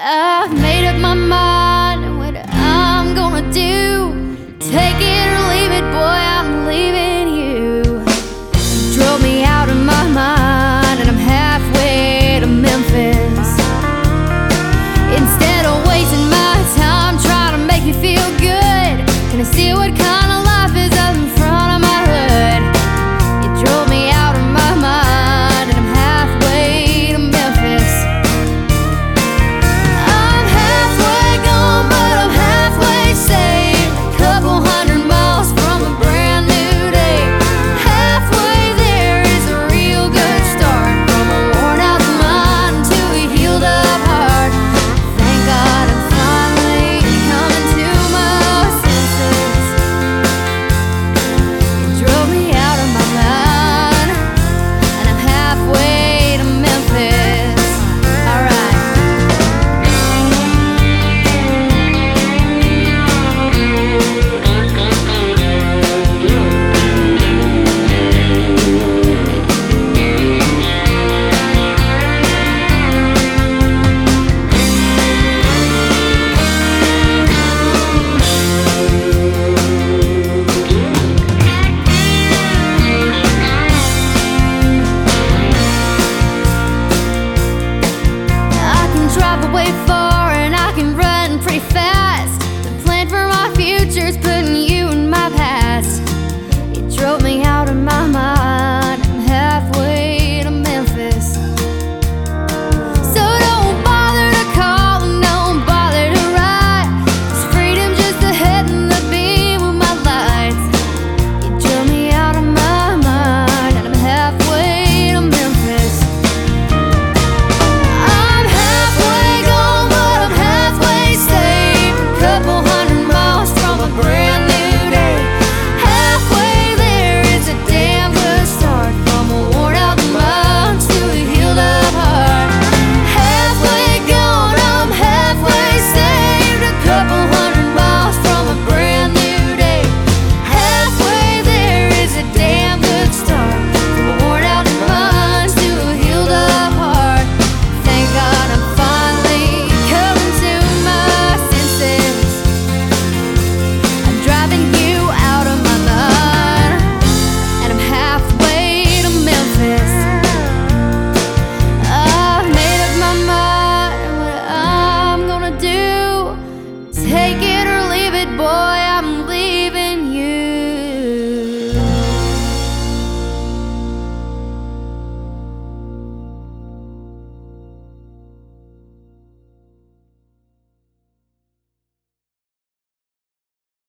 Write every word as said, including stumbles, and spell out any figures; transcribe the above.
I've made up my mind on what I'm gonna do. Take it or leave it, boy, I'm leaving you. You drove me out of my mind and I'm halfway to Memphis. Instead of wasting my time trying to make you feel good, can I see what kind of life is up in front of my hood? You drove me out of my mind and I'm halfway to Memphis. I'm halfway gone, but I'm halfway saved. Couple hundred miles from a brand new day. Halfway there is a real good start. From a worn out mind to a healed up heart. Thank God I'm finally coming to my senses. You drove me out of my mind and I'm halfway to Memphis. Alright. I can drive away far